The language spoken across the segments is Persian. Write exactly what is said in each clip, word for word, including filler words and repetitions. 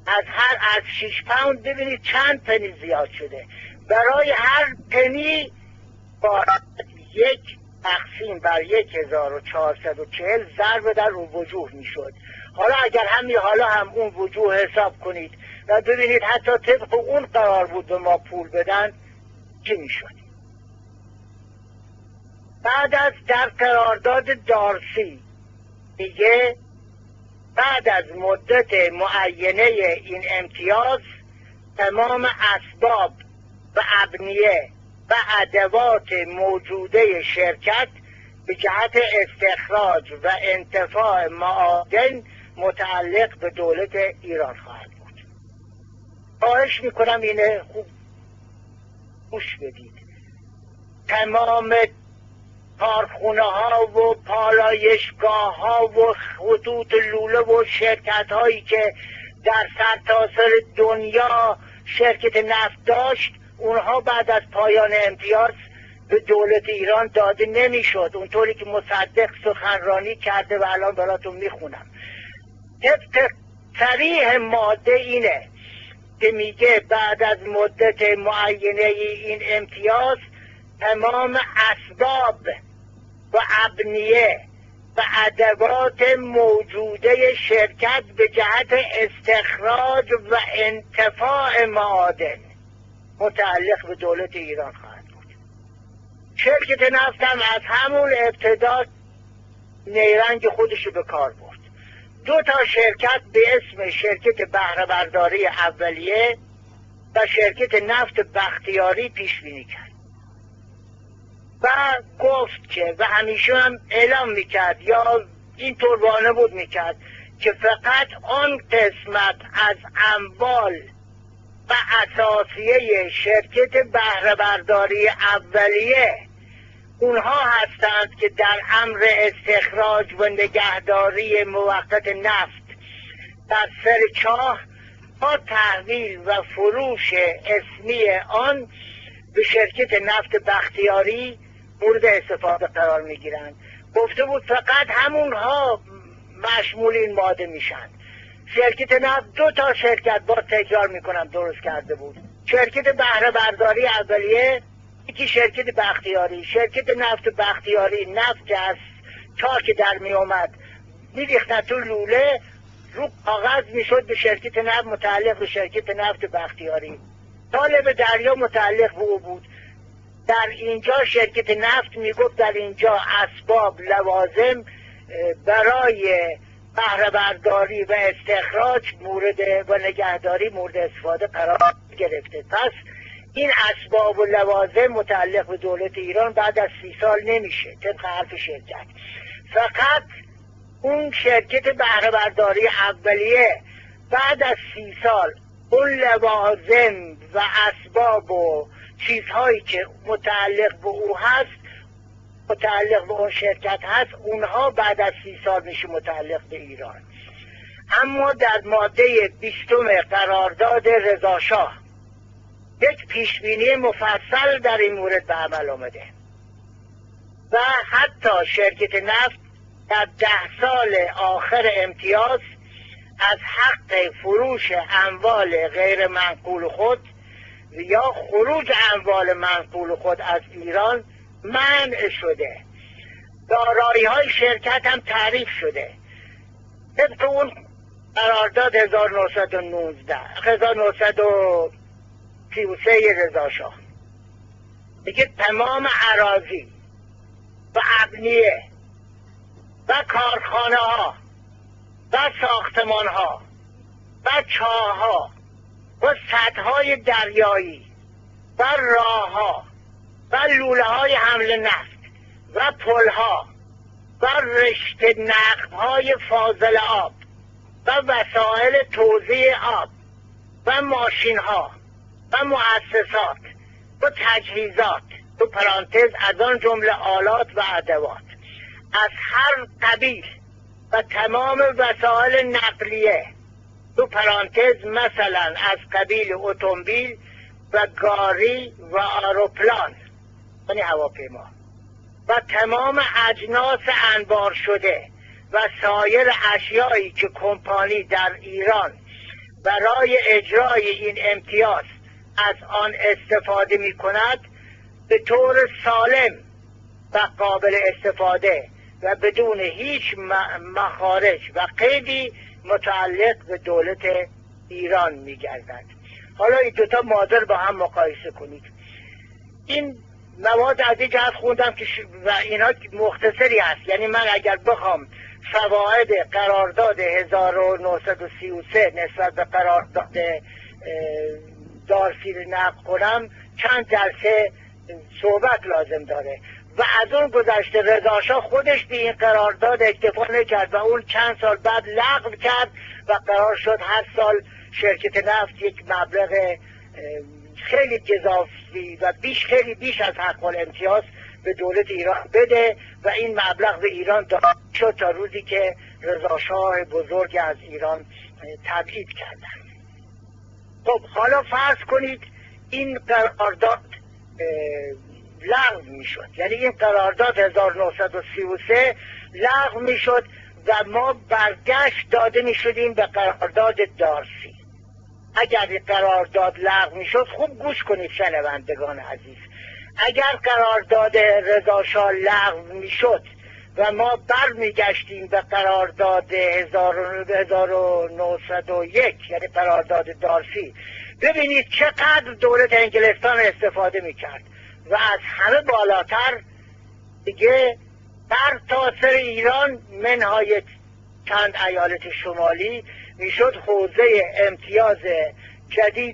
از هر از شش پوند ببینید چند پنی زیاد شده. برای هر پنی با یک تقسیم بر یک هزار و چهارصد و چهل ضرب در اون وجوه میشد. حالا اگر همین حالا هم اون وجوه حساب کنید و ببینید حتی طبق اون قرار بود به ما پول بدن چی میشد. بعد از در قرارداد دارسی میگه بعد از مدت معینه این امتیاز تمام اسباب و ابنیه و ادوات موجوده شرکت به جهت استخراج و انتفاع معادن متعلق به دولت ایران خواهد بود. خواهش میکنم اینه خوب گوش بدید. تمام کارخونه ها و پالایشگاه ها و خطوط لوله و شرکت هایی که در سرتاسر دنیا شرکت نفت داشت، اونها بعد از پایان امتیاز به دولت ایران داده نمیشد، اونطوری که مصدق سخنرانی کرده و الان براتون میخونم. طبق صریح ماده اینه که میگه بعد از مدت معینه این امتیاز تمام اسباب و ابنیه و ادوات موجوده شرکت به جهت استخراج و انتفاع معادن متعلق به دولت ایران خواهد بود. شرکت نفت هم از همون ابتدا نیرنگ خودشو به کار برد. دو تا شرکت به اسم شرکت بهره برداری اولیه و شرکت نفت بختیاری پیش بینی کرد و گفت که و همیشه هم اعلام میکرد یا این طور وانمود میکرد که فقط آن قسمت از اموال و اساسیه شرکت بهره برداری اولیه اونها هستند که در امر استخراج و نگهداری موقت نفت در سر چاه با تحویل و فروش اسمی آن به شرکت نفت بختیاری مورد استفاده قرار میگیرند. گفته بود فقط همونها مشمول این ماده میشن. شرکت نفت دو تا شرکت با تکرار میکنم درست کرده بود. شرکت بهره برداری اولیه، یکی شرکت بختیاری. شرکت نفت بختیاری نفت که از چاه که در می اومد میریختن تو لوله، رو کاغذ میشد به شرکت نفت متعلق به شرکت نفت بختیاری. طالب دریا متعلق به او بود. در اینجا شرکت نفت میگفت در اینجا اسباب لوازم برای بهره برداری و استخراج مورد و نگهداری مورد استفاده قرار گرفته. پس این اسباب و لوازم متعلق به دولت ایران بعد از سی سال نمیشه طبق حرف شرکت. فقط اون شرکت بهره برداری اولیه بعد از سی سال اون لوازم و اسباب و چیزهایی که متعلق به او هست متعلق به اون شرکت هست، اونها بعد از سی سال میشه متعلق به ایران. اما در ماده بیستم قرارداد رضاشاه یک پیشبینی مفصل در این مورد به عمل آمده و حتی شرکت نفت در ده سال آخر امتیاز از حق فروش اموال غیر منقول خود یا خروج اموال منقول خود از ایران منع شده. دارایی های شرکت هم تعریف شده طبق اون قرارداد هزار و نهصد و نوزده هزار و نهصد و سی و سه رضاشاه. دیگه تمام اراضی و ابنیه و کارخانه ها و ساختمان ها و چاه ها و سدهای دریایی و راه ها و لوله های حمل نفت و پل ها و رشته نقب های فاضل آب و وسایل توزیع آب و ماشین ها و مؤسسات و تجهیزات تو پرانتز از آن جمله آلات و ادوات از هر قبیل و تمام وسایل نقلیه تو پرانتز مثلا از قبیل اتومبیل و گاری و آروپلان یعنی هواپیما و تمام اجناس انبار شده و سایر اشیایی که کمپانی در ایران برای اجرای این امتیاز از آن استفاده می کند به طور سالم و قابل استفاده و بدون هیچ مخارج و قیدی متعلق به دولت ایران می گردد. حالا این دوتا مادر با هم مقایسه کنید. این مواد از این جهت خوندم که و اینا مختصری هست، یعنی من اگر بخوام فواید قرارداد هزار و نهصد و سی و سه نسبت به قرارداد دارسی رو نقل کنم چند جلسه صحبت لازم داره و از اون گذشته رضا شاه خودش به این قرارداد اکتفا نکرد و اون چند سال بعد لغو کرد و قرار شد هر سال شرکت نفت یک مبلغ خیلی گزافی و بیش خیلی بیش از حق الامتیاز به دولت ایران بده و این مبلغ به ایران داده شد تا روزی که رضا شاه بزرگ از ایران تبعید کردن. خب حالا فرض کنید این قرارداد لغو می شد، یعنی این قرارداد هزار و نهصد و سی و سه لغو می شد و ما برگشت داده می شدیم به قرارداد دارسی. اگر این قرارداد لغو می شد، خوب گوش کنید شنوندگان عزیز، اگر قرارداد رضا شاه لغو می شد و ما بر می گشتیم به قرارداد هزار و نهصد و یک یعنی قرارداد دارسی، ببینید چقدر دولت انگلستان استفاده می کرد و از همه بالاتر دیگه بر تاثر ایران منهای چند ایالت شمالی میشد حوزه امتیاز جدید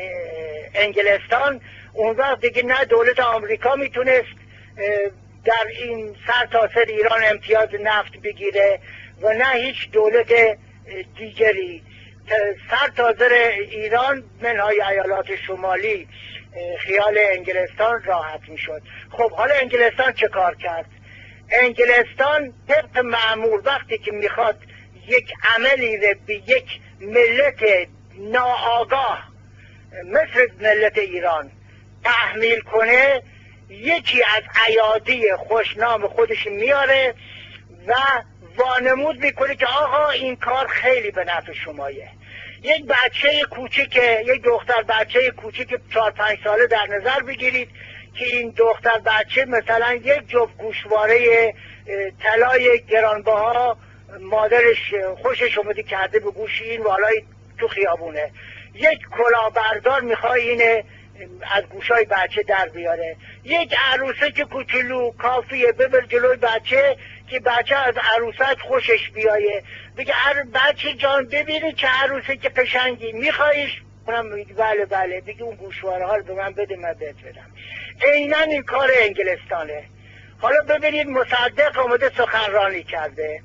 انگلستان. اون وقت دیگه نه دولت آمریکا میتونست در این سر تاثر ایران امتیاز نفت بگیره و نه هیچ دولت دیگری. سر تاثر ایران منهای ایالات شمالی خیال انگلستان راحت میشد. خب حالا انگلستان چه کار کرد؟ انگلستان طبق معمول وقتی که میخواد یک عملی رو به یک ملت ناآگاه مثل ملت ایران تحمیل کنه، یکی از ایادی خوشنام خودش میاره و وانمود میکنه که آقا این کار خیلی به نفع شمایه. یک بچه کوچیک، یک دختر بچه کوچیک چهار پنج ساله در نظر بگیرید که این دختر بچه مثلا یک جفت گوشواره طلای گرانبها مادرش خوشش اومده کرده به گوش این و حالا تو خیابونه، یک کلاهبردار میخوای اینه از گوشای بچه در بیاره، یک عروسه که کوچولو کافیه ببر جلوی بچه که بچه از عروسک خوشش بیایه، بگه بچه جان ببینی چه عروسه که قشنگی میخوایش؟ اونم میگه بله بله، بگه اون گوشواره ها رو به من بده من بهت بدم. عیناً این کار انگلستانه. حالا ببینید مصدق اومده سخنرانی کرده.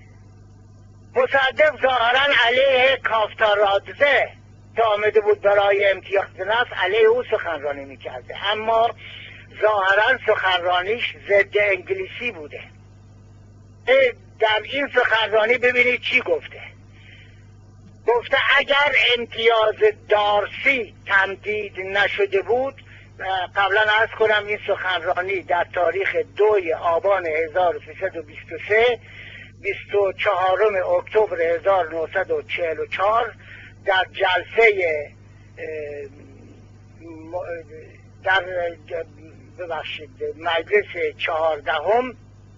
مصدق ظاهرا علیه کافتارادزه که آمده بود برای امتیاز نفت علیه او سخنرانی میکرده، اما ظاهرا سخنرانیش ضد انگلیسی بوده. در این سخنرانی ببینید چی گفته. گفته اگر امتیاز دارسی تمدید نشده بود، قبلا عرض کنم این سخنرانی در تاریخ دوی آبان هزار و سیصد و بیست و سه بیست و چهارم اکتبر هزار و نهصد و چهل و چهار در جلسه در ببخشید مجلس چهاردهم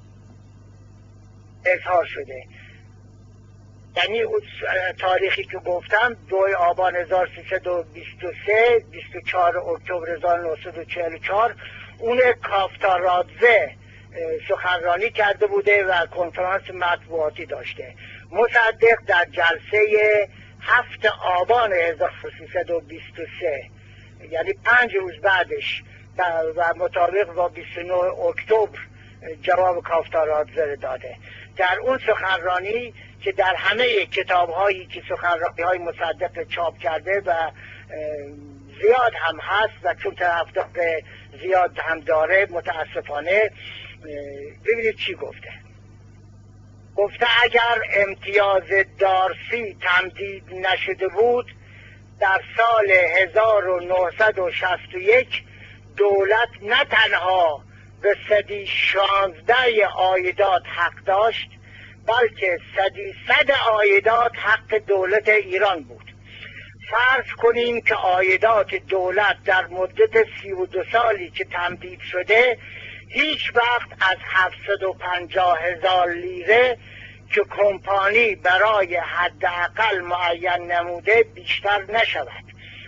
اظهار شده. یعنی تاریخی که گفتم دوی آبان هزار و سیصد و بیست و سه بیست و چهار اکتبر هزار و نهصد و چهل و چهار اون کافتارادزه سخنرانی کرده بوده و کنفرانس مطبوعاتی داشته. مصدق در جلسه هفت آبان هزار و سیصد و بیست و سه یعنی پنج روز بعدش و مطابق با بیست و نه اکتبر جواب کافتارادزه داده. در اون سخنرانی که در همه کتاب هایی که سخنرانی های مصدق چاپ کرده و زیاد هم هست و چون طرفدار زیاد هم داره متاسفانه، ببینید چی گفته. گفته اگر امتیاز دارسی تمدید نشده بود، در سال هزار و نهصد و شصت و یک دولت نه تنها به صدی شانزده عایدات حق داشت، بلکه صدی صد عایدات حق دولت ایران بود. فرض کنیم که عایدات دولت در مدت سی و دو سالی که تمدید شده هیچ وقت از هفتصد و پنجاه هزار لیره که کمپانی برای حداقل معین نموده بیشتر نشود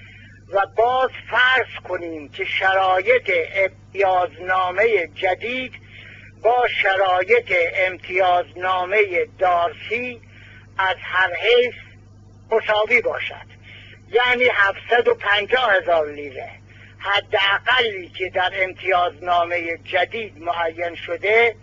و باز فرض کنیم که شرایط امتیازنامه جدید با شرایط امتیازنامه دارسی از هر حیث مساوی باشد، یعنی هفتصد و پنجاه هزار لیره حداقلی که در امتیازنامه جدید معین شده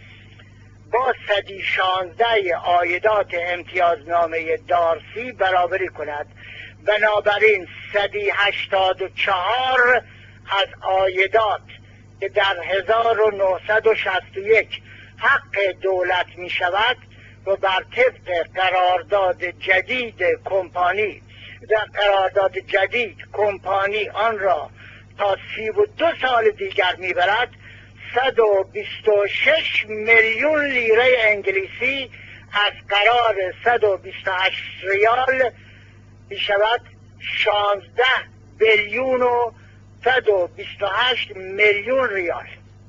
با صد و شانزده عایدات امتیازنامه دارسی برابری کند. بنابراین صد و هشتاد و چهار از عایدات که در هزار و نهصد و شصت و یک حق دولت می شود و بر طبق قرارداد جدید کمپانی در قرارداد جدید کمپانی آن را تا سی و دو سال دیگر میبرد، صد و بیست و شش میلیون لیره انگلیسی از قرار صد و بیست و هشت ریال می شود شانزده بیلیون و صد و بیست و هشت میلیون ریال.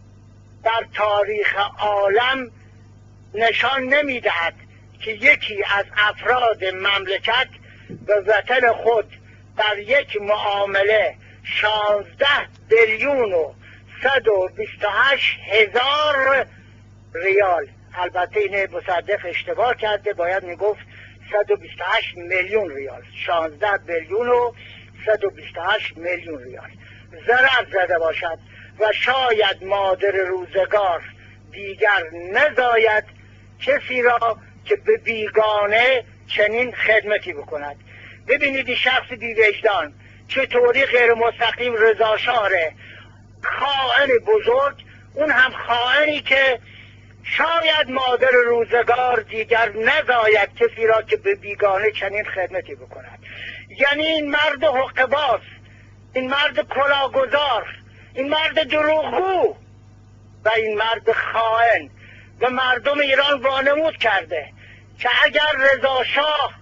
در تاریخ عالم نشان نمیدهد که یکی از افراد مملکت به وطن خود در یک معامله شانزده بیلیون و صد و بیست و هشت هزار ریال، البته این مصدق اشتباه کرده، باید میگفت صد و بیست و هشت میلیون ریال، شانزده بیلیون و صد و بیست و هشت میلیون ریال ضرر زده باشد و شاید مادر روزگار دیگر نزاید کسی را که به بیگانه چنین خدمتی بکند. ببینید این شخص بی‌وجدان چطوری غیر مستقیم رضا شاه خائن بزرگ، اون هم خائنی که شاید مادر روزگار دیگر نزاید کسی را که به بیگانه چنین خدمتی بکند. یعنی این مرد حقه‌باز، این مرد کلاهگذار، این مرد دروغگو و این مرد خائن و مردم ایران وانمود کرده که اگر رضا شاه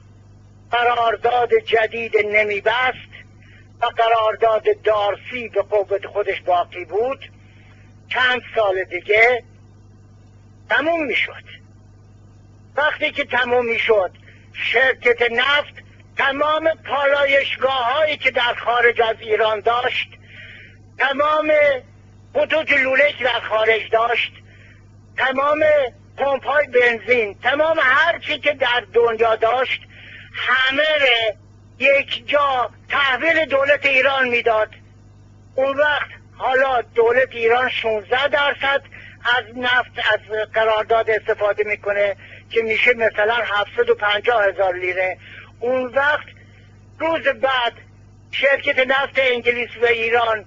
قرارداد جدید نمیبست و قرارداد دارسی به قوت خودش باقی بود، چند سال دیگه تموم میشد. وقتی که تموم میشد شرکت نفت تمام پالایشگاه هایی که در خارج از ایران داشت، تمام خطوط لوله که در خارج داشت، تمام پمپ های بنزین، تمام هر چی که در دنیا داشت، همه را یک جا تحویل دولت ایران میداد. اون وقت حالا دولت ایران شانزده درصد از نفت از قرارداد استفاده میکنه که میشه مثلا هفتصد و پنجاه هزار لیره. اون وقت روز بعد شرکت نفت انگلیس و ایران،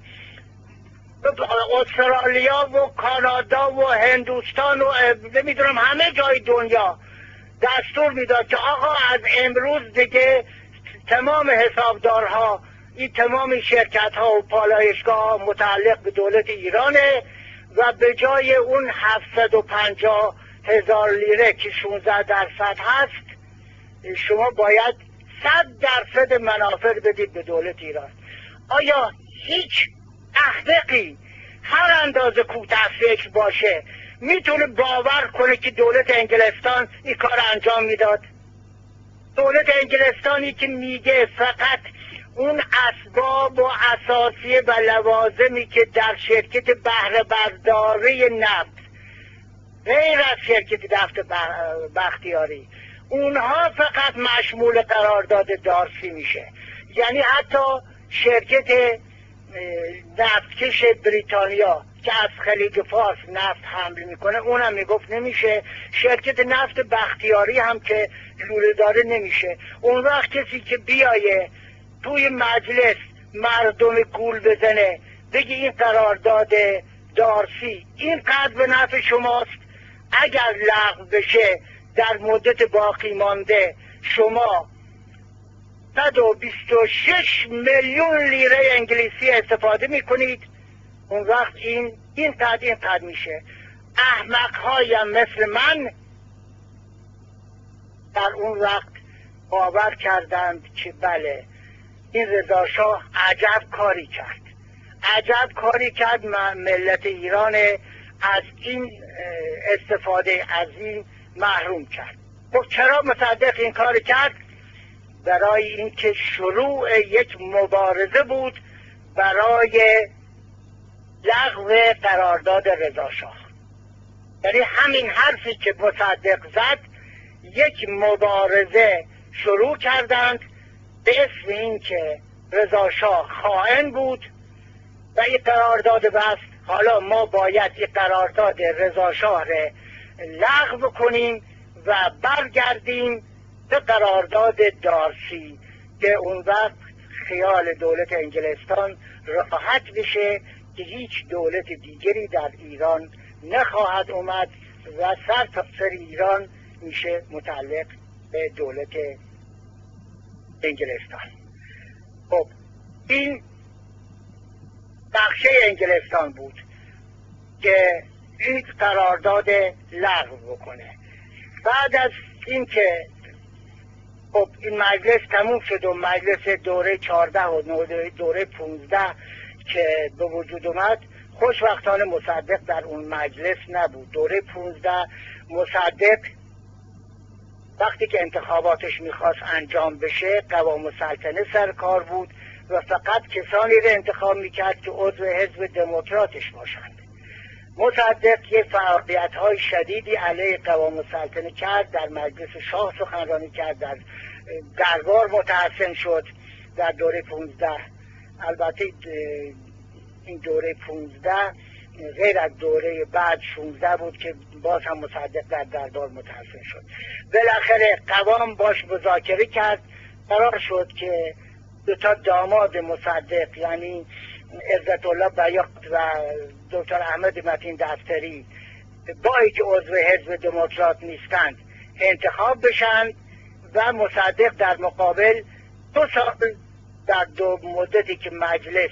استرالیا و کانادا و هندوستان و نمیدونم همه جای دنیا دستور میداد که آقا از امروز دیگه تمام حسابدارها، این تمام شرکت ها و پالایشگاه ها متعلق به دولت ایرانه و به جای اون هفتصد و پنجاه هزار لیره که شانزده درصد هست شما باید صد درصد منافع بدید به دولت ایران. آیا هیچ احمقی هر اندازه کوتاه فکر باشه میتونه باور کنه که دولت انگلستان این کار انجام میداد؟ دولت انگلستانی که میگه فقط اون اسباب و اساسیه و لوازمی که در شرکت بهره برداری نفت غیر از شرکت نفت بختیاری اونها فقط مشمول قرارداد دارسی میشه، یعنی حتی شرکت نفتکش بریتانیا که از خلیج فارس نفت حمل میکنه اونم میگفت نمیشه، شرکت نفت بختیاری هم که لوله داره نمیشه. اون وقت کسی که بیایه توی مجلس مردم گول بزنه بگی این قرارداد دارسی اینقدر به نفع شماست، اگر لغو بشه در مدت باقی مانده شما صد و بیست و شش میلیون لیره انگلیسی استفاده میکنید، اون وقت این این قدر این قدر میشه. احمق هایم مثل من در اون وقت باور کردند که بله این رضا شاه عجب کاری کرد، عجب کاری کرد. ملت ایران از این استفاده از این محروم کرد. خب چرا مصدق این کار کرد؟ برای اینکه شروع یک مبارزه بود برای لغو قرارداد رضا شاه. یعنی همین حرفی که مصدق زد یک مبارزه شروع کردند به اسم این که رضا شاه خائن بود و این قرارداد بست. حالا ما باید این قرارداد رضا شاه را لغو کنیم و برگردیم به قرارداد دارسی که اون وقت خیال دولت انگلستان راحت بشه که هیچ دولت دیگری در ایران نخواهد اومد و سر تا سر ایران میشه متعلق به دولت انگلستان. خب این بخشه انگلستان بود که این قرارداد لغو بکنه. بعد از اینکه خب این مجلس تموم شد و مجلس دوره چهارده و دوره پونزده که به وجود اومد، خوشبختانه مصدق در اون مجلس نبود. دوره پونزده مصدق وقتی که انتخاباتش میخواست انجام بشه قوام السلطنه سر کار بود و فقط کسانی رو انتخاب میکرد که عضو حزب دموکراتش باشند. مصدق یه فعالیت های شدیدی علیه قوام السلطنه کرد، در مجلس شاه سخنرانی کرد، در دربار متحسن شد در دوره پونزده. البته این دوره پونزده غیر از دوره بعد شونزده بود که باز هم مصدق در دربار متحسن شد. بالاخره قوام باش مذاکره کرد، قرار شد که دو تا داماد مصدق یعنی عزت الله بیات و دکتر احمد متین دفتری با اینکه عضو حزب دموکرات نیستند انتخاب بشن و مصدق در مقابل دو سال در دو مدتی که مجلس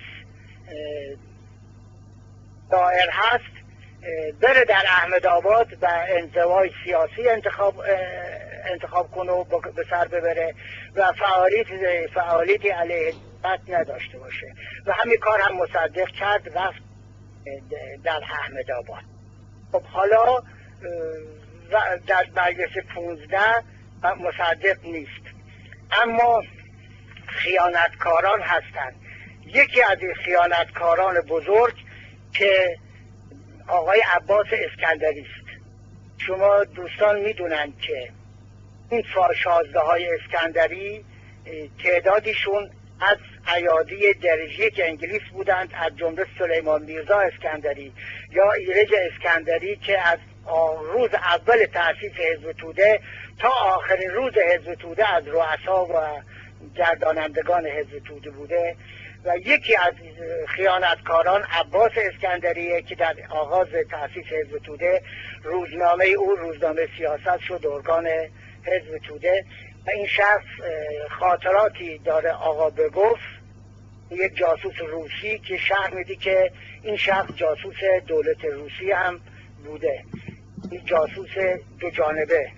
دائر هست بره در احمد آباد و انزوای سیاسی انتخاب انتخاب کنه و به سر ببره و فعالیت فعالیتی علیه دولت نداشته باشه و همین کار هم مصدق کرد، رفت در احمد آباد. خب حالا در مجلس پونزده مصدق نیست، اما خیانتکاران هستند. یکی از این خیانتکاران بزرگ که آقای عباس اسکندری است. شما دوستان میدونن که این شازده های اسکندری تعدادیشون از ایادی درجه که انگلیس بودند، از جمله سلیمان میرزا اسکندری یا ایرج اسکندری که از روز اول تأسیس حزب توده تا آخرین روز حزب توده از رؤسا و گردانندگان حزب توده بوده و یکی از خیانتکاران عباس اسکندریه که در آغاز تأسیس حزب توده روزنامه او روزنامه سیاست شد ارگان حزب توده و این شخص خاطراتی داره آقا بگفت، یک جاسوس روسی که شرح میدی که این شخص جاسوس دولت روسی هم بوده، این جاسوس دو جانبه.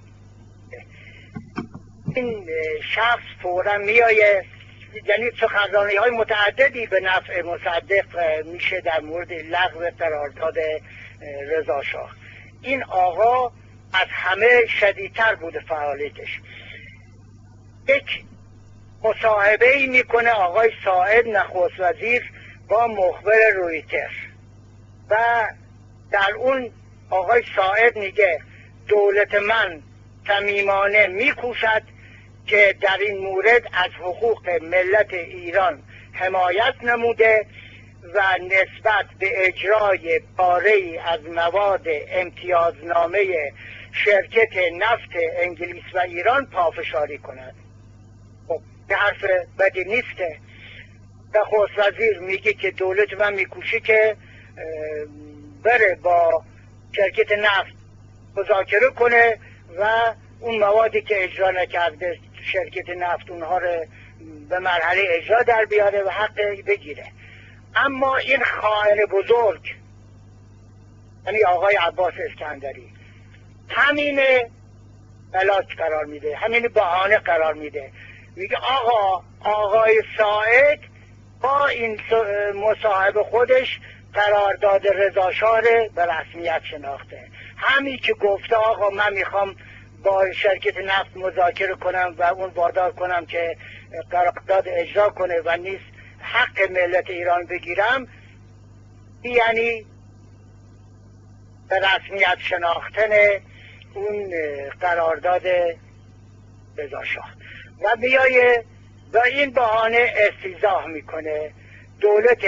این شخص فورا میایه، یعنی سخنرانی های متعددی به نفع مصدق میشه در مورد لغو قرارداد رضا شاه. این آقا از همه شدیدتر بوده فعالیتش. یک مصاحبه ای میکنه آقای ساعد نخست وزیر با مخبر رویتر و در اون آقای ساعد میگه دولت من صمیمانه میکوشد که در این مورد از حقوق ملت ایران حمایت نموده و نسبت به اجرای پاره‌ای از مواد امتیازنامه شرکت نفت انگلیس و ایران پافشاری کند. خب به حرف بدی نیسته. نخست وزیر میگه که دولت من میکوشه که بره با شرکت نفت مذاکره کنه و اون موادی که اجرا نکرده شرکت نفت اونها رو به مرحله اجرا در بیاره و حق بگیره. اما این خائن بزرگ یعنی آقای عباس اسکندری همین علاج قرار میده، همین بهانه قرار میده، میگه آقا آقای آقای ساعد با این مصاحبه خودش قرارداد رضاشاه به رسمیت شناخته. همین که گفته آقا من میخوام با شرکت نفت مذاکره کنم و اون وادار کنم که قرارداد اجرا کنه و نیست حق ملت ایران بگیرم، یعنی به رسمیت شناختن اون قرارداد رضاشاه. و میایه و این بهانه استیضاح میکنه، دولت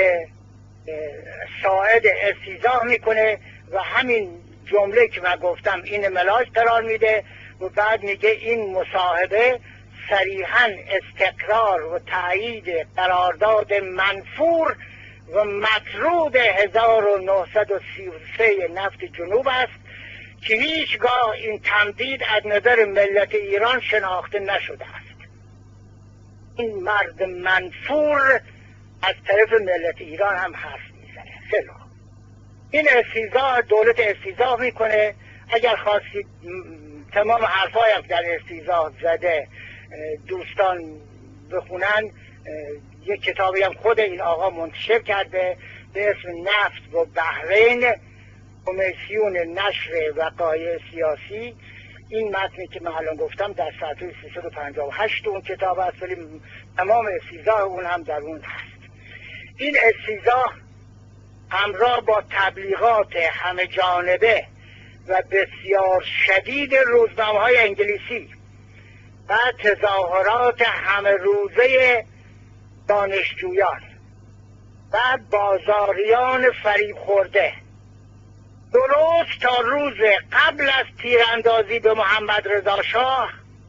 ساعد استیضاح میکنه و همین جمله که من گفتم این ملاک قرار میده و بعد میگه این مصاحبه صریحاً استقرار و تایید قرارداد منفور و مطرود هزار و نهصد و سی و سه نفت جنوب است که هیچگاه این تمدید از نظر ملت ایران شناخته نشده است. این مرد منفور از طرف ملت ایران هم حرف میزنه. خیلی این استیضاح، دولت استیضاح میکنه. اگر خواستید تمام حرفایی که در استیضاح زده دوستان بخونن، یک کتابی هم خود این آقا منتشر کرده به اسم نفت و بحرین، کمیسیون نشر وقایع سیاسی. این متنی که من الان گفتم در صفحه سیصد و پنجاه و هشت اون کتاب است، ولی تمام استیضاح اون هم در اون هست. این استیضاح همراه با تبلیغات همه جانبه و بسیار شدید روزنامه‌های انگلیسی و تظاهرات همه روزه دانشجویان و بازاریان فریب خورده درست تا روز قبل از تیراندازی به محمد رضا شاه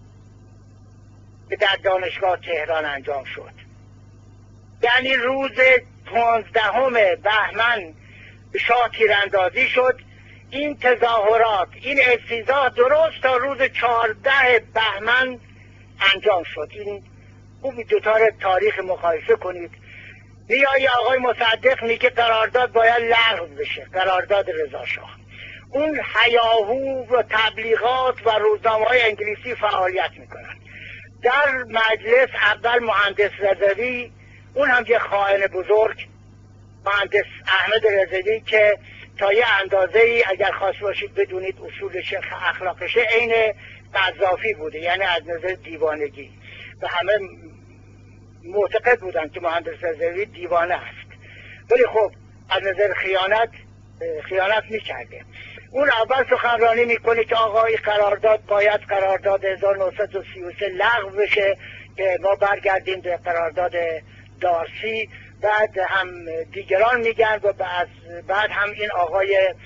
که در دانشگاه تهران انجام شد، یعنی روز پانزدهم بهمن شاه تیراندازی شد، این تظاهرات، این استیضاح درست تا روز چهارده بهمن انجام شد. این خوبی دوتا تاریخ مقایسه کنید. میای آقای مصدق میگه قرارداد باید لغو بشه، قرارداد رضاشاه. اون هیاهو و تبلیغات و روزنامه‌های انگلیسی فعالیت میکنن. در مجلس اول مهندس رضوی، اون هم یه خائن بزرگ، مهندس احمد رضوی که تا یه اندازه ای اگر خواست باشید بدونید اصولش اخلاقشه عین قذافی بوده، یعنی از نظر دیوانگی و همه معتقد بودن که مهندس رضوی دیوانه است، ولی خب از نظر خیانت خیانت میکرده. اون اول سخنرانی میکنه که آقای قرارداد باید قرارداد هزار و نهصد و سی و سه لغو بشه که ما برگردیم به قرارداد دارسی. بعد هم دیگران میگن و بعد, بعد هم این آقای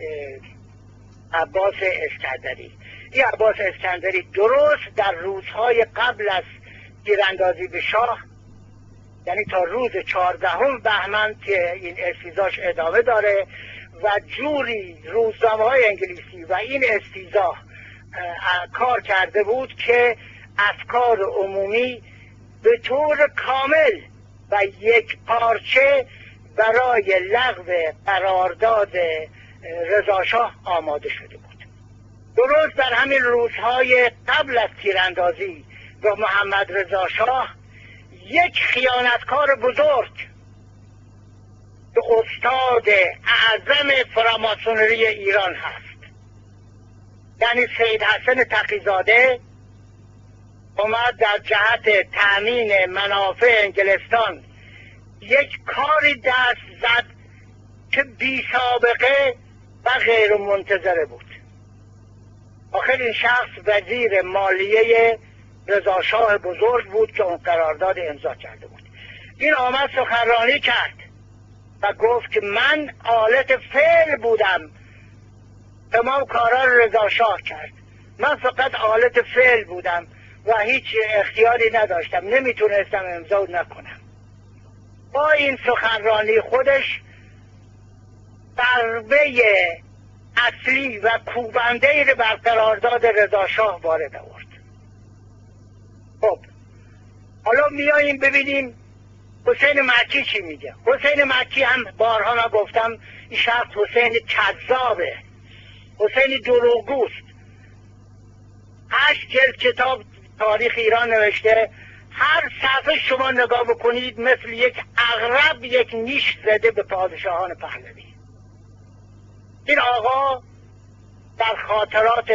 عباس اسکندری. این عباس اسکندری درست در روزهای قبل از تیراندازی به شاه، یعنی تا روز چهاردهم بهمن که این استیضاح ادامه داره و جوری روزنامه‌های انگلیسی و این استیضاح کار کرده بود که افکار عمومی به طور کامل و یک پارچه برای لغو قرارداد رضاشاه آماده شده بود. درست در همین روزهای قبل از تیراندازی به محمد رضا شاه یک خیانتکار بزرگ که استاد اعظم فراماسونری ایران هست، یعنی سید حسن تقی‌زاده، اومد در جهت تأمین منافع انگلستان یک کاری دست زد که بی سابقه و غیر منتظره بود. آخر این شخص وزیر مالیه رضاشاه بزرگ بود که اون قرارداد امضا کرده بود. این آمد سخنرانی کرد و گفت که من آلت فعل بودم، تمام کارا رو رضاشاه کرد، من فقط آلت فعل بودم و هیچ اختیاری نداشتم، نمیتونستم امضا نکنم. با این سخنرانی خودش ضربه اصلی و کوبنده رو بر قرارداد رضاشاه وارد آورد. خب حالا میاییم ببینیم حسین مکی چی میگه. حسین مکی هم بارها من گفتم این شخص حسین کذابه، حسین دروغگوست. هشت جلد کتاب تاریخ ایران نوشته، هر صفحه شما نگاه بکنید مثل یک عقرب یک نیش زده به پادشاهان پهلوی. این آقا در خاطرات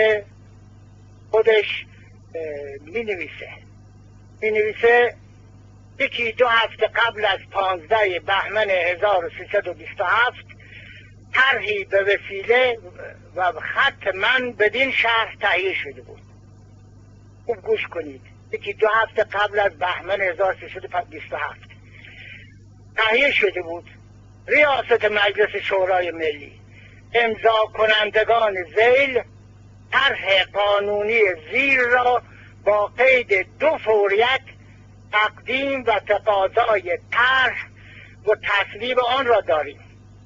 خودش می نویسه می نویسه یکی دو هفته قبل از پانزده بهمن هزار و سیصد و بیست و هفت طرحی به وسیله و خط من بدین شهر تهیه شده بود. خوب گوش کنید، یکی دو هفته قبل از بهمن هزار و سیصد و بیست و هفت تهیه شده بود. ریاست مجلس شورای ملی، امضا کنندگان ذیل طرح قانونی زیر را با قید دو فوریت تقدیم و تقاضای طرح و تصویب آن را داریم.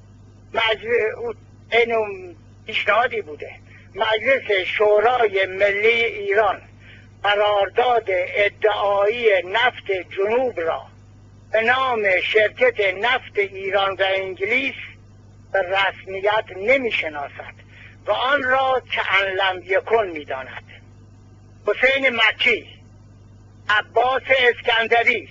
مجلس این پیشنهادی بوده. مجلس شورای ملی ایران قرارداد ادعایی نفت جنوب را به نام شرکت نفت ایران و انگلیس به رسمیت نمی شناسد و آن را که ان لم یکن می داند. حسین مکی، عباس اسکندری،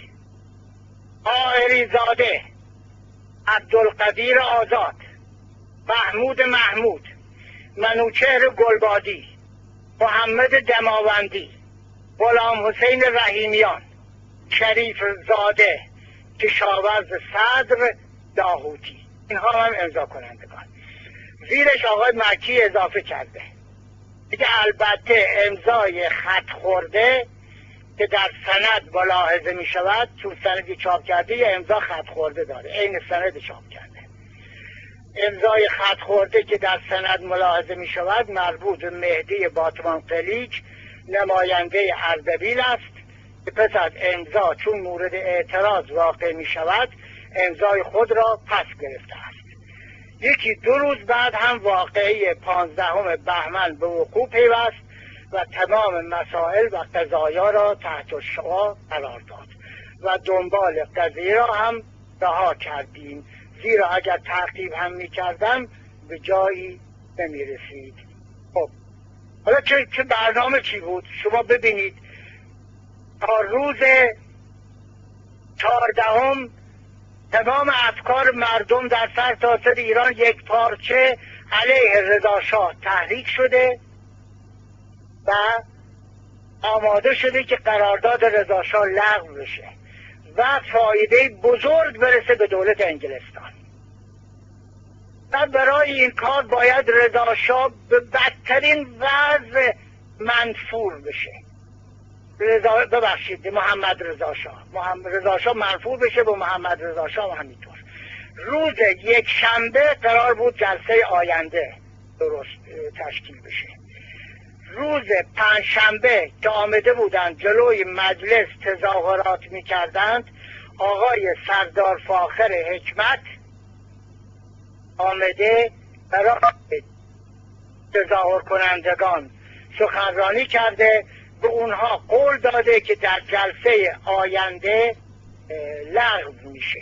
طاهری زاده، عبدالقدیر آزاد، محمود محمود، منوچهر گلبادی، محمد دماوندی، غلام حسین رحیمیان، شریف زاده، کشاورز صدر داهوتی، اینها هم امضا کنندگان. زیرش آقای مکی اضافه کرده دیگه البته امضای خط خورده که در سند ملاحظه می شود، چون سندی چاپ کرده یا امضا خط خورده داره، عین سند چاپ کرده. امضای خط خورده که در سند ملاحظه می شود مربوط به مهدی باتمان قلیج، نماینده اردبیل است که پس از امضا چون مورد اعتراض واقع می شود امضای خود را پس گرفته است. یکی دو روز بعد هم واقعه پانزدهم بهمن به وقوع پیوست و تمام مسائل و قضایا را تحت شعاع قرار داد و دنبال قضیه را هم رها کردیم، زیرا اگر تعقیب هم می کردم به جایی نمی رسید. خب حالا چه, چه برنامه چی بود؟ شما ببینید تا روز چهاردهم تمام افکار مردم در سرتاسر ایران یک پارچه علیه رضا شاه تحریک شده و آماده شده که قرارداد رضا شاه لغو بشه و فایده بزرگ برسه به دولت انگلستان. و برای این کار باید رضا شاه به بدترین وضع منفور بشه. رضا ببخشید محمد رضا شاه محمد رضا شاه منفور بشه به محمد رضا شاه و همینطور. روز یک شنبه قرار بود جلسه آینده درست تشکیل بشه. روز پنج شنبه که آمده بودند جلوی مجلس تظاهرات میکردند، آقای سردار فاخر حکمت آمده برای تظاهر کنندگان سخنرانی کرده، به اونها قول داده که در جلسه آینده لغو میشه.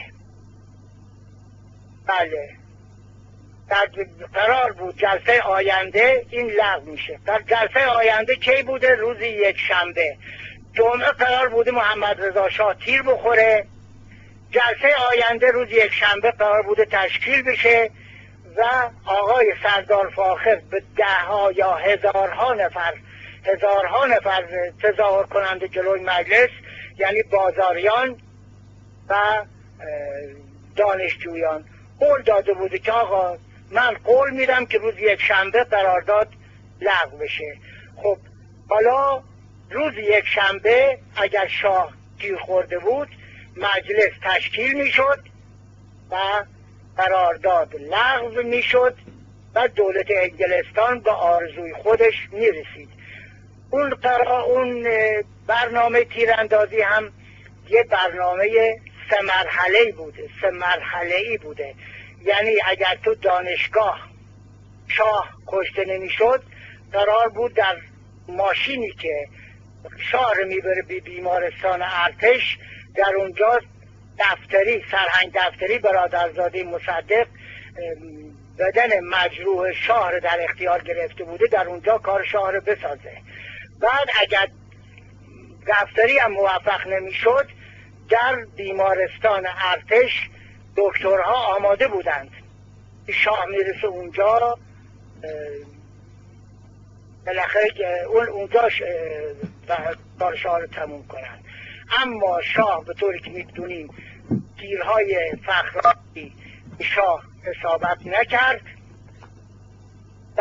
بله در قرار بود جلسه آینده این لغو میشه. در جلسه آینده کی بوده؟ روز یک شنبه. جمعه قرار بوده محمد رضا شاه تیر بخوره. جلسه آینده روز یک شنبه قرار بوده تشکیل بشه و آقای سردار فاخر به ده ها یا هزارها نفر هزارها نفر تظاهر کننده جلوی مجلس، یعنی بازاریان و دانشجویان، قول داده بوده که آقا من قول میدم که روز یک شنبه قرارداد لغو بشه. خب حالا روز یک شنبه اگر شاه گیر خورده بود مجلس تشکیل میشد و قرارداد لغو میشد و دولت انگلستان به آرزوی خودش میرسید. اون قرار اون برنامه تیراندازی هم یه برنامه سه مرحله‌ای بوده سه مرحله‌ای بوده. یعنی اگر تو دانشگاه شاه کشته نمیشد، قرار بود در ماشینی که شاه رو میبره به بیمارستان ارتش، در اونجا دفتری سرهنگ دفتری برادرزاده مصدق بدن مجروح شاه رو در اختیار گرفته بوده، در اونجا کار شاه رو بسازه. بعد اگر دفتری هم موفق نمیشد، در بیمارستان ارتش دکترها آماده بودند. شاه میرسه اونجا، بالاخره اون اونجاش کار شاه رو تموم کنند. اما شاه به طوری که میدونیم تیرهای فخرایی شاه اصابت نکرد و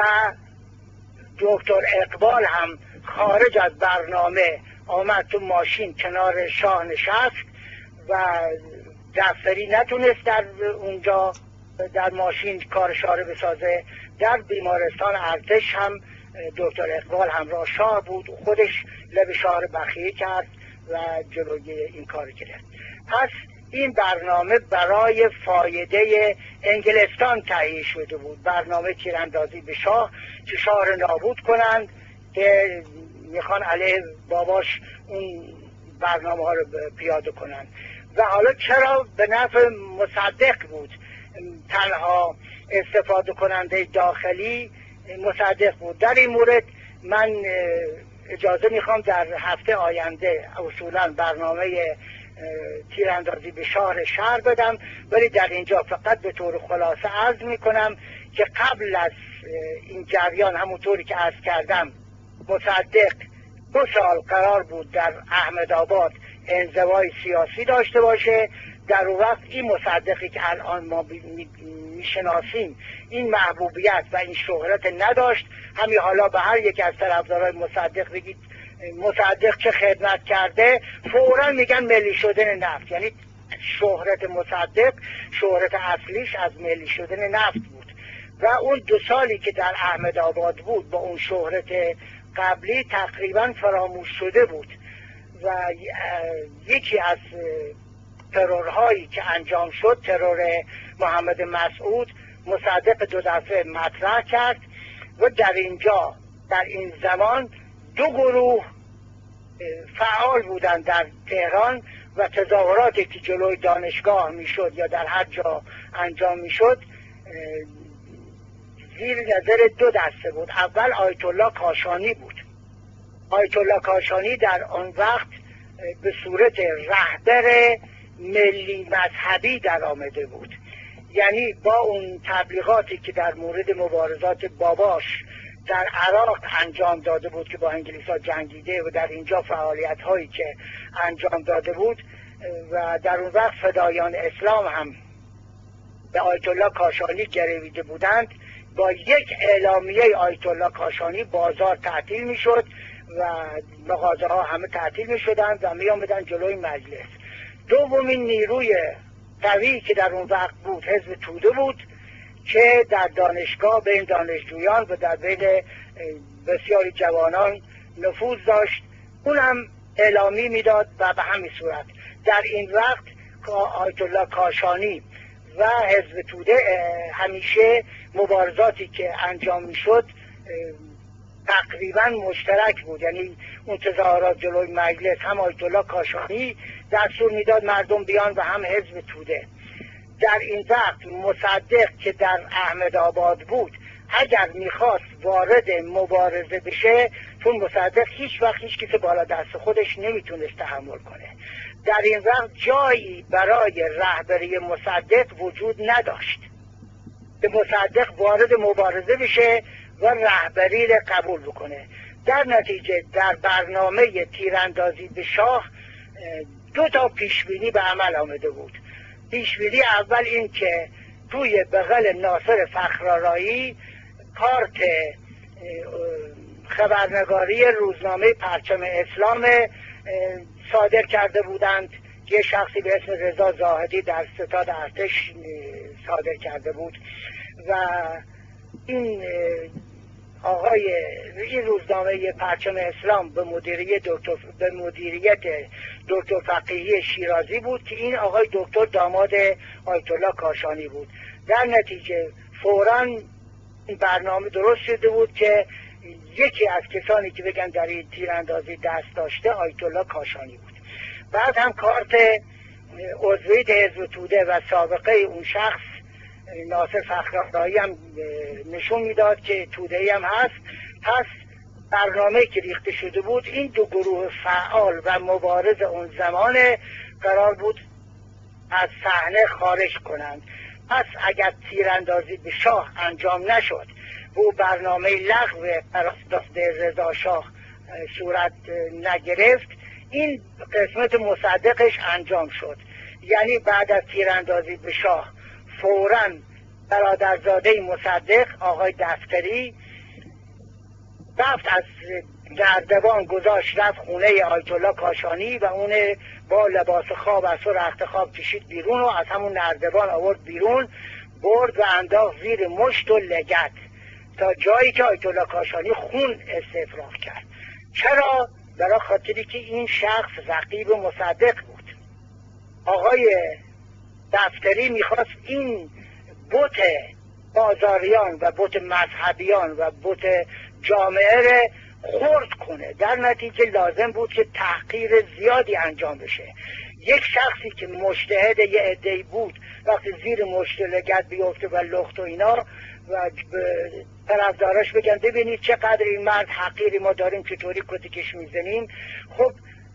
دکتر اقبال هم خارج از برنامه آمد تو ماشین کنار شاه نشست و دفتری نتونست در اونجا در ماشین کار شاه رو بسازه. در بیمارستان ارتش هم دکتر اقبال همراه شاه بود، خودش لب شاه رو بخیه کرد و جلوی این کار گرفت. پس این برنامه برای فایده انگلستان تهیه شده بود، برنامه تیراندازی به شاه که شاه رو نابود کنند، که میخوان علیه باباش اون برنامه ها رو پیاده کنند. و حالا چرا به نفع مصدق بود؟ تنها استفاده کننده داخلی مصدق بود. در این مورد من اجازه میخوام در هفته آینده اصولا برنامه تیراندازی به شاه شهر بدم، ولی در اینجا فقط به طور خلاصه عرض میکنم که قبل از این جریان همونطوری که عرض کردم مصدق دو سال قرار بود در احمدآباد انزوای سیاسی داشته باشه. در اون وقت این مصدقی که الان ما میشناسیم این محبوبیت و این شهرت نداشت. همین حالا به هر یک از طرفدارای مصدق بگید مصدق چه خدمت کرده، فوراً میگن ملی شدن نفت. یعنی شهرت مصدق شهرت اصلیش از ملی شدن نفت بود و اون دو سالی که در احمدآباد بود با اون شهرت قبلی تقریبا فراموش شده بود و یکی از ترورهایی که انجام شد ترور محمد مسعود مصدق دو دفعه مطرح کرد و در اینجا در این زمان دو گروه فعال بودند در تهران و تظاهراتی که جلوی دانشگاه میشد یا در هر جا انجام میشد زیر نظر دو دسته بود. اول آیت الله کاشانی بود. آیت الله کاشانی در آن وقت به صورت رهبر ملی مذهبی در آمده بود، یعنی با اون تبلیغاتی که در مورد مبارزات باباش در عراق انجام داده بود که با انگلیس ها جنگیده و در اینجا فعالیت هایی که انجام داده بود و در اون وقت فدایان اسلام هم به آیت الله کاشانی گرویده بودند، با یک اعلامیه آیت الله کاشانی بازار تعطیل می شد و مغازه ها همه تعطیل می شدند و می آمدن جلوی مجلس. دومین نیروی قوی که در اون وقت بود حزب توده بود که در دانشگاه بین دانشجویان و در بین بسیاری جوانان نفوذ داشت. اونم اعلامی میداد و به همین صورت در این وقت آیت الله کاشانی و حزب توده همیشه مبارزاتی که انجام میشد تقریبا مشترک بود، یعنی اون تظاهرات جلوی مجلس هم آیت الله کاشانی دستور میداد مردم بیان و هم حزب توده. در این وقت مصدق که در احمدآباد بود اگر میخواست وارد مبارزه بشه، چون مصدق هیچ وقت هیچ کسی بالا دست خودش نمیتونست تحمل کنه، در این وقت جایی برای رهبری مصدق وجود نداشت که مصدق وارد مبارزه بشه و رهبری را قبول بکنه. در نتیجه در برنامه تیراندازی به شاه دو تا پیشبینی به عمل آمده بود. پیشبینی اول این که توی بغل ناصر فخرآرایی کارت خبرنگاری روزنامه پرچم اسلام صادر کرده بودند که شخصی به اسم رضا زاهدی در ستاد ارتش صادر کرده بود و این آقای این روزنامه پرچم اسلام به مدیریت دکتر به مدیریت دکتر فقیهی شیرازی بود که این آقای دکتر داماد آیت الله کاشانی بود. در نتیجه فوراً این برنامه درست شده بود که یکی از کسانی که بگن در این تیراندازی دست داشته آیت الله کاشانی بود. بعد هم کارت عضویت حزب توده و سابقه اون شخص ناصر فخرآرایی هم نشون میداد که توده‌ای هم هست. پس برنامه که ریخته شده بود این دو گروه فعال و مبارز اون زمان قرار بود از صحنه خارج کنند. پس اگر تیراندازی به شاه انجام نشد و برنامه لغو پرستاد رضا شاه صورت نگرفت، این قسمت مصدقش انجام شد. یعنی بعد از تیراندازی به شاه فوراً برادرزاده مصدق آقای دفتری رفت از نردبان گذاشت رفت خونه آیت الله کاشانی و اون با لباس خواب از رخت خواب کشید بیرون و از همون نردبان آورد بیرون، برد و انداخت زیر مشت و لگد تا جایی که آیت الله کاشانی خون استفراغ کرد. چرا؟ برای خاطری که این شخص رقیب مصدق بود. آقای دفتری میخواست این بت بازاریان و بت مذهبیان و بت جامعه را خرد کنه. در نتیجه لازم بود که تحقیر زیادی انجام بشه. یک شخصی که مجتهد یه عده‌ای بود وقتی زیر مشت لگد بیفته و لخت و اینا و طرفداراش بگن ببینید چقدر این مرد حقیری ما داریم چطوری کتکش میزنیم، خب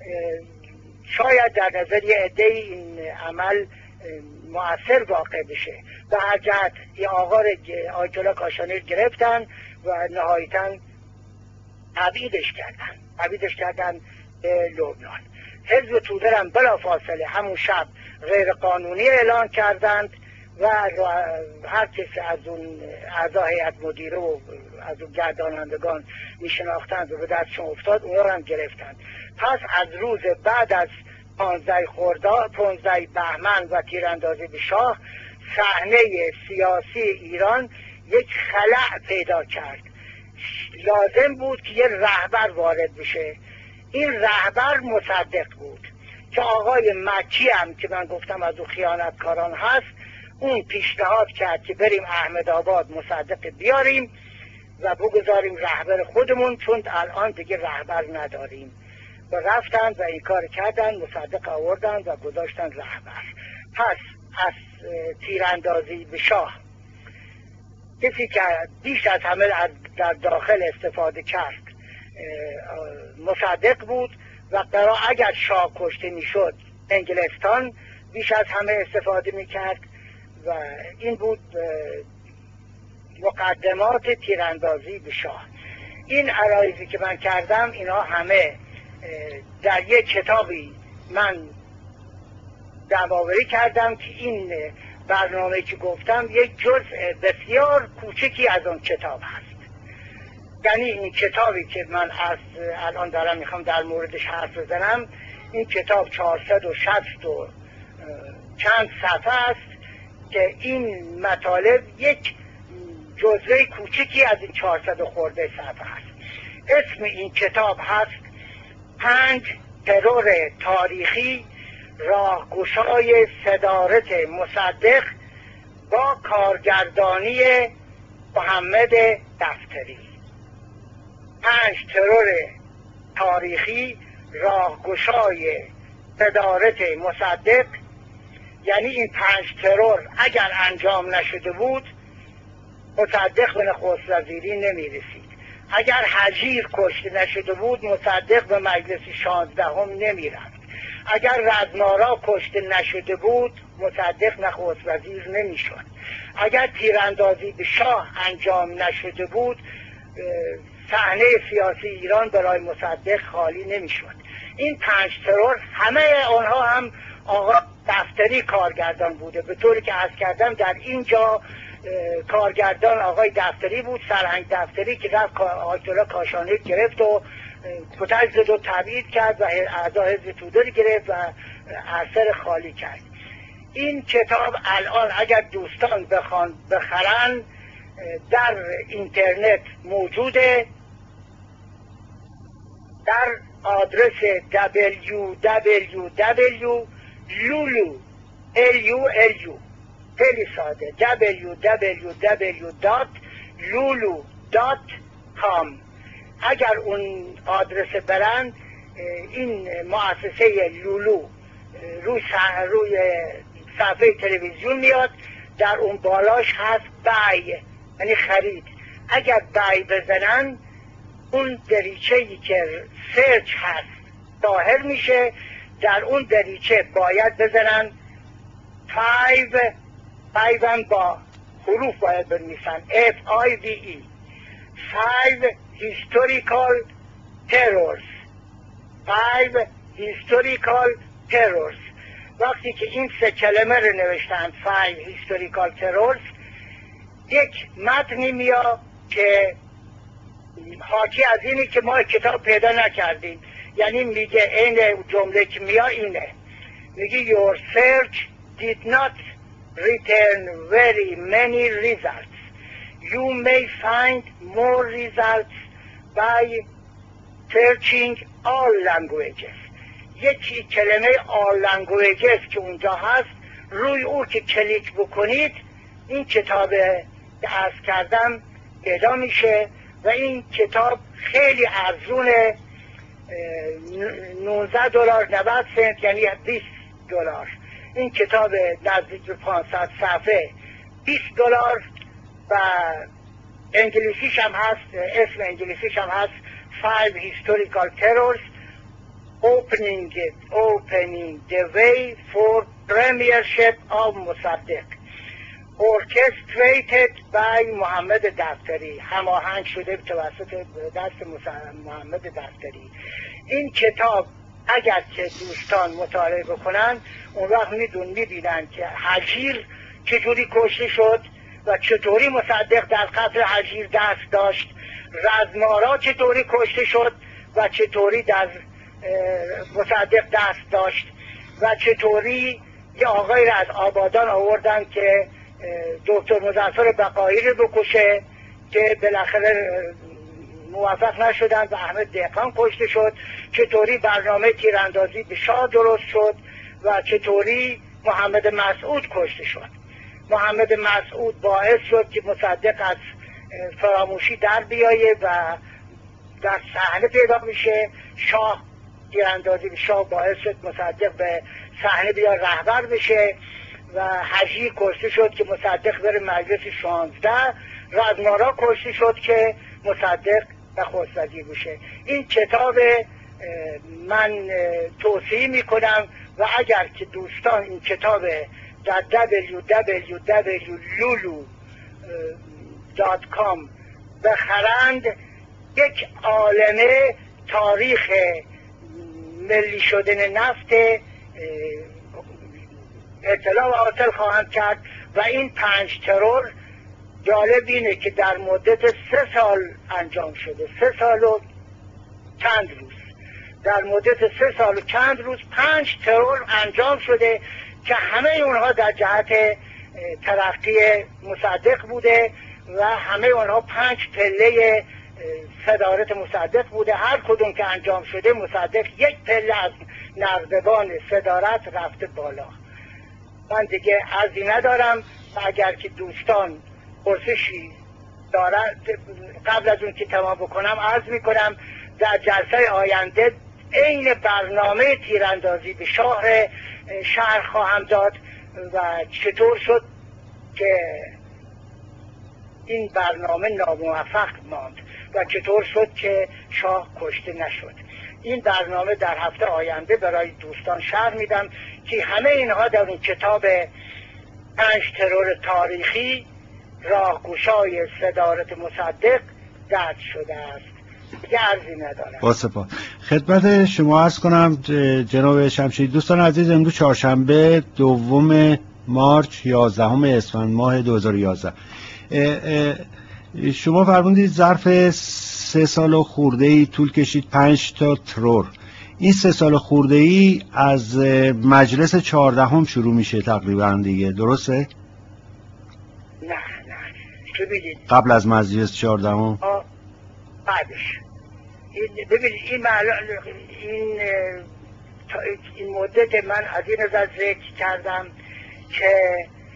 شاید در نظر یه عده‌ای این عمل مؤثر واقع بشه. به هر جهت این آقا آیت الله کاشانی گرفتن و نهایتاً تبعیدش کردن تبعیدش کردن به لبنان. حزب توده هم بلا فاصله همون شب غیر قانونی اعلان کردند و هر کسی از اون اعضای هیئت مدیره و از اون گردانندگان میشناختند و به دستشون افتاد اونا رو هم گرفتند. پس از روز بعد از پانزده خرداد پانزده بهمن و تیراندازی به شاه صحنه سیاسی ایران یک خلأ پیدا کرد. لازم بود که یه رهبر وارد بشه. این رهبر مصدق بود که آقای مکی هم که من گفتم از اون خیانتکاران هست، اون پیشنهاد کرد که بریم احمدآباد مصدق بیاریم و بگذاریم رهبر خودمون چون الان دیگه رهبر نداریم. و رفتن و این کار کردن، مصدق آوردن و گذاشتن رهبر. پس از تیراندازی به شاه کسی که بیش از همه در داخل استفاده کرد مصدق بود و قرار اگر شاه کشته میشد انگلستان بیش از همه استفاده میکرد و این بود مقدمات تیراندازی به شاه. این عرایضی که من کردم اینا همه در یک کتابی من جمع‌آوری کردم که این برنامه که گفتم یک جزء بسیار کوچکی از اون کتاب هست. یعنی این کتابی که من از الان دارم میخوام در موردش حرف بزنم، این کتاب چهارصد و شصت و چند صفحه است که این مطالب یک جزء کوچکی از این چهارصد خورده صفحه است. اسم این کتاب هست پنج ترور تاریخی راهگشای صدارت مصدق با کارگردانی محمد دفتری. پنج ترور تاریخی راهگشای صدارت مصدق، یعنی این پنج ترور اگر انجام نشده بود مصدق به نخست وزیری نمی رسید. اگر هجیر کشته نشده بود مصدق به مجلس شانزدهم نمی رفت. اگر رزمارا کشته نشده بود مصدق نخست وزیر نمی شد. اگر تیراندازی به شاه انجام نشده بود صحنه سیاسی ایران برای مصدق خالی نمی شد. این پنج ترور همه آنها هم آقا دفتری کارگردان بوده، به طوری که عرض کردم در اینجا کارگردان آقای دفتری بود، سرهنگ دفتری که رفت آیت الله کاشانی گرفت و کتک زد و تبعید کرد و اعضا حزب توده گرفت و اثر خالی کرد. این کتاب الان اگر دوستان بخوان بخرن در اینترنت موجوده، در آدرس دبلیو دبلیو دبلیو لولو خیلی ساده دبلیو دبلیو دبلیو دات لولو دات کام. اگر اون آدرس برند این مؤسسه لولو روی روی صفحه تلویزیون میاد، در اون بالاش هست بای، یعنی خرید. اگر بای بزنن اون دریچه‌ای که سرچ هست ظاهر میشه. در اون دریچه باید بزنن فایو فایو با حروف باید بنویسن اف آی وی ای five historical terrors five historical terrors. وقتی که این سه کلمه رو نوشتن five historical terrors، یک متنی میاد که حاکی از اینی که ما کتاب پیدا نکردیم. یعنی میگه این جمله که میاد اینه، میگه your search did not return very many results. You may find more results by searching all languages. یکی کلمه all languages که اونجا هست، روی او که کلیک بکنید این کتاب عرض کردم پیدا میشه و این کتاب خیلی ارزونه، نوزده دلار نود سنت یعنی بیست دلار. این کتاب نزدیک به پانصد صفحه بیست دلار و انگلیسیش هم هست، اسم انگلیسیش هم هست Five Historical Terrors Opening Opening the Way for Premiership of مصدق Orchestrated by محمد دفتری، هماهنگ شده توسط دست محمد دفتری. این کتاب اگر که دوستان مطالعه بکنن اون وقت میدون میبینن که هجیر چجوری کشته شد و چطوری مصدق در قتل هجیر دست داشت، رزمارا چطوری کشته شد و چطوری در مصدق دست داشت و چطوری یه آقای را از آبادان آوردن که دکتر مظفر بقایی رو بکشه که بالاخره موفق نشدن و احمد دهقان کشته شد، چطوری برنامه تیراندازی به شاه درست شد و چطوری محمد مسعود کشته شد. محمد مسعود باعث شد که مصدق از فراموشی در بیایه و در صحنه پیدا میشه. شاه تیراندازی به شاه باعث شد مصدق به صحنه بیا رهبر بشه و هجیر کشته شد که مصدق بره مجلس شانزده، رزمارا کشته شد که مصدق نخست وزیر بشه. این کتاب من توصیه میکنم و اگر که دوستان این کتاب در دبلیو دبلیو دبلیو لولو دات کام بخرند، یک عالمه تاریخ ملی شدن نفت اطلاع حاصل خواهند کرد و این پنج ترور جالب اینه که در مدت سه سال انجام شده، سه سال و چند روز، در مدت سه سال و چند روز پنج ترور انجام شده که همه اونها در جهت ترقی مصدق بوده و همه اونها پنج پله صدارت مصدق بوده. هر کدوم که انجام شده مصدق یک پله از نردبان صدارت رفته بالا. من دیگه عرضی ندارم. اگر که دوستان پرسشی دارن قبل از اون که تمام بکنم عرض میکنم در جلسه آینده عین برنامه تیراندازی به شاه شهر خواهم داد و چطور شد که این برنامه ناموفق ماند و چطور شد که شاه کشته نشد. این برنامه در هفته آینده برای دوستان شرح میدم که همه اینها در اون کتاب پنج ترور تاریخی راهگشای صدارت مصدق درج شده است. دیگه عرضی ندارم. با سپاس. خدمت شما عرض کنم جناب شمشیری. دوستان عزیز، امروز چهارشنبه دوم مارچ یازدهم اسفند ماه دو هزار و یازده. شما فرمودید ظرف سه سال و خورده ای طول کشید پنج تا ترور. این سه سال خورده ای از مجلس چهاردهم شروع میشه تقریبا دیگه، درسته؟ نه نه ببینید قبل از مجلس چهاردهم بعدش ببینید این این این مدت من از این نظر ذکر کردم که